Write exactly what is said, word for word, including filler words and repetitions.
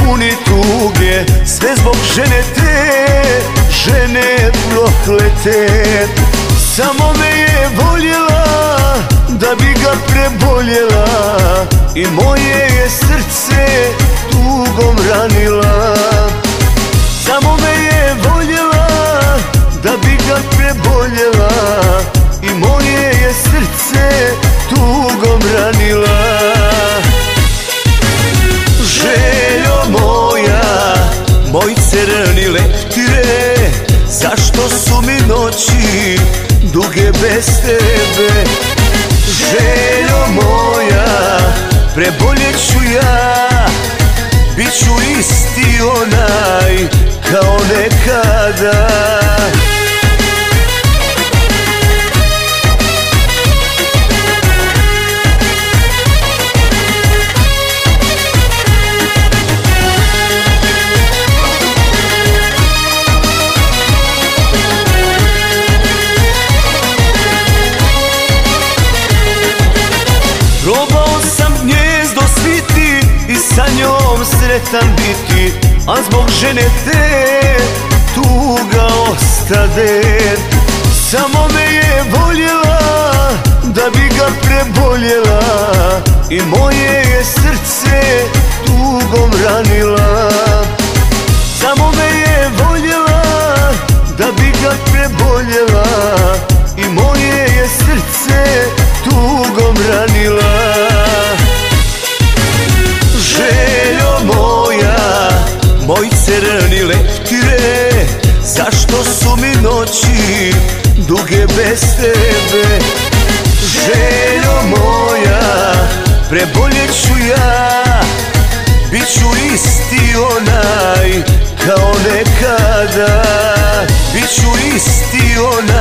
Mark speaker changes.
Speaker 1: puni tuge, sve zbog žene te, žene proklete. Samo me je voljela da bi ga preboljela i moje je srce tugom ranila. Samo me je voljela da bi ga preboljela i moje je srce tugom ranila. Željo moja, moj crni leptire, zašto su mi noći duge bez tebe? Željo moja, preboljet ću ja, bit ću isti onaj kao nekada. Probao sam gnjezdo sviti i sa njom sretan biti, a zbog žene te tuga ostade. Samo me je voljela da bi ga preboljela i moje je srce tugom ranila. Samo me je voljela da bi ga preboljela i moje je srce tugom ranila. Željo moja, moj crni leptire, zašto su mi noći duge bez tebe? Željo moja, preboljet ću ja, bit ću isti onaj kao nekada. Bit ću isti onaj